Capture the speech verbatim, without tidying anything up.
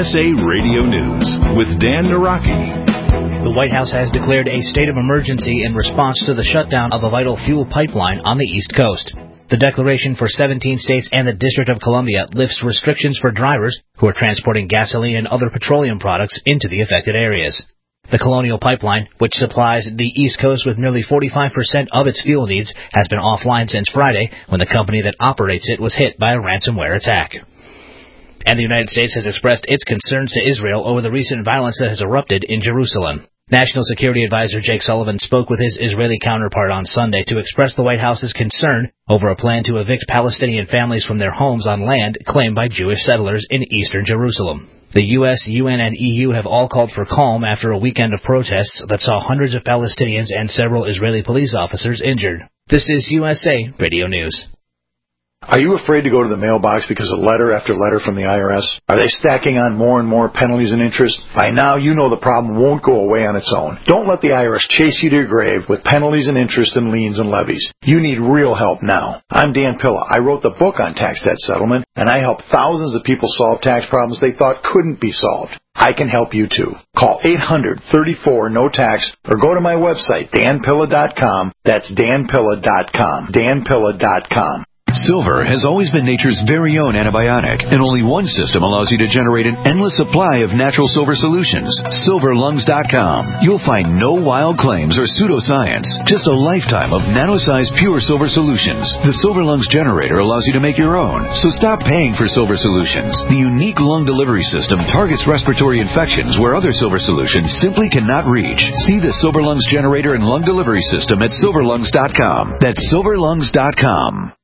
S A Radio News with Dan Naraki. The White House has declared a state of emergency in response to the shutdown of a vital fuel pipeline on the East Coast. The declaration for seventeen states and the District of Columbia lifts restrictions for drivers who are transporting gasoline and other petroleum products into the affected areas. The Colonial Pipeline, which supplies the East Coast with nearly forty-five percent of its fuel needs, has been offline since Friday when the company that operates it was hit by a ransomware attack. And the United States has expressed its concerns to Israel over the recent violence that has erupted in Jerusalem. National Security Advisor Jake Sullivan spoke with his Israeli counterpart on Sunday to express the White House's concern over a plan to evict Palestinian families from their homes on land claimed by Jewish settlers in eastern Jerusalem. The U S, U N, and E U have all called for calm after a weekend of protests that saw hundreds of Palestinians and several Israeli police officers injured. This is U S A Radio News. Are you afraid to go to the mailbox because of letter after letter from the I R S? Are they stacking on more and more penalties and interest? By now, you know the problem won't go away on its own. Don't let the I R S chase you to your grave with penalties and interest and liens and levies. You need real help now. I'm Dan Pilla. I wrote the book on tax debt settlement, and I help thousands of people solve tax problems they thought couldn't be solved. I can help you too. Call eight hundred, thirty-four, no tax or go to my website, dan pilla dot com. That's dan pilla dot com. dan pilla dot com. Silver has always been nature's very own antibiotic, and only one system allows you to generate an endless supply of natural silver solutions. silver lungs dot com. You'll find no wild claims or pseudoscience, just a lifetime of nano-sized pure silver solutions. The Silver Lungs generator allows you to make your own, so stop paying for silver solutions. The unique lung delivery system targets respiratory infections where other silver solutions simply cannot reach. See the Silver Lungs generator and lung delivery system at silver lungs dot com. That's silver lungs dot com.